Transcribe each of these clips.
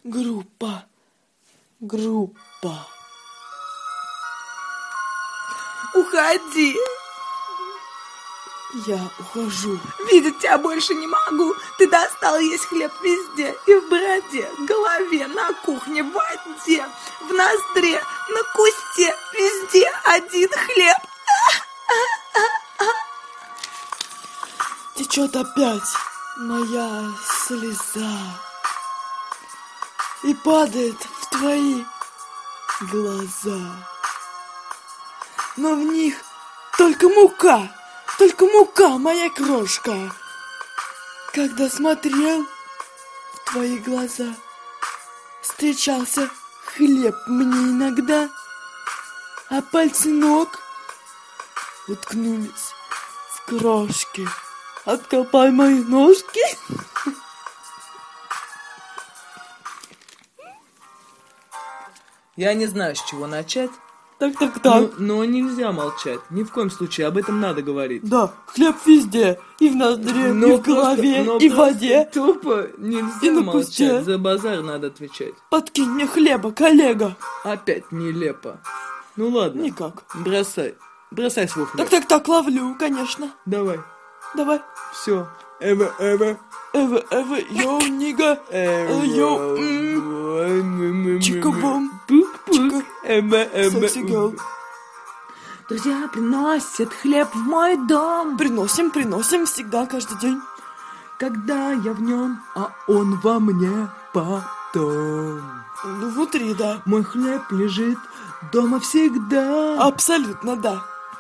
Группа. Уходи. Я ухожу. Видеть тебя больше не могу. Ты достал есть хлеб везде. И в бороде, голове, на кухне, в воде, в ноздре, на кусте. Везде один хлеб. Течет опять моя слеза и падает в твои глаза. Но в них только мука, моя крошка. Когда смотрел в твои глаза, встречался хлеб мне иногда, а пальцы ног уткнулись в крошки. Откопай мои ножки. Я не знаю, с чего начать. Так. Но нельзя молчать. Ни в коем случае, об этом надо говорить. Да, хлеб везде. И в ноздре, и в голове, и в воде. Тупо нельзя И на молчать. кусте. За базар надо отвечать. Подкинь мне хлеба, коллега. Опять нелепо. Ну ладно. Никак. Бросай свой хлеб. Так, ловлю, конечно. Давай. Все. Эва. Йоу, нига. Йоу. Чика-бум. Чика. Секси герл. Друзья приносят хлеб в мой дом. Приносим всегда, каждый день. Когда я в нем, а он во мне потом. Ну, внутри, да. Мой хлеб лежит дома всегда. Абсолютно, да.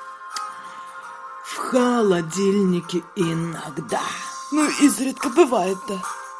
В холодильнике иногда. Ну, изредка бывает, да.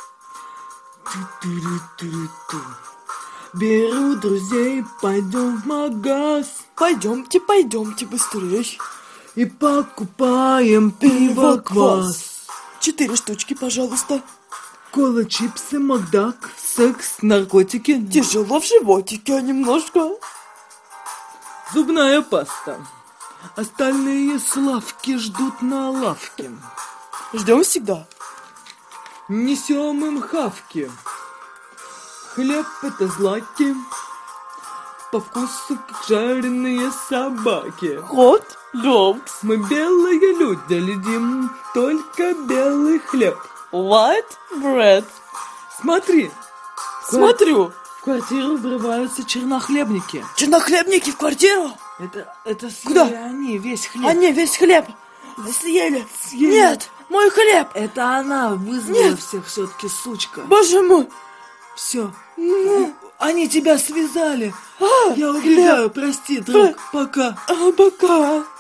Ту-ту-ру-ту-ру-ту. Беру друзей, пойдем в магаз. Пойдемте быстрей. И покупаем пиво, квас. 4 штучки, пожалуйста. Кола, чипсы, Макдак, секс, наркотики. Тяжело в животике немножко. Зубная паста. Остальные славки ждут на лавке. Ждем всегда. Несем им хавки. Хлеб это злаки. По вкусу, как жареные собаки. Hot dogs. Мы белые люди, едим только белый хлеб. White bread. Смотри. Смотрю. В квартиру врываются чернохлебники. Чернохлебники в квартиру? Это Куда? съели они весь хлеб. Они весь хлеб съели. Нет, мой хлеб. Это она вызвала всех все-таки, сучка. Боже мой. Все. Они тебя связали. Я убегаю, прости, друг. Пока. Пока.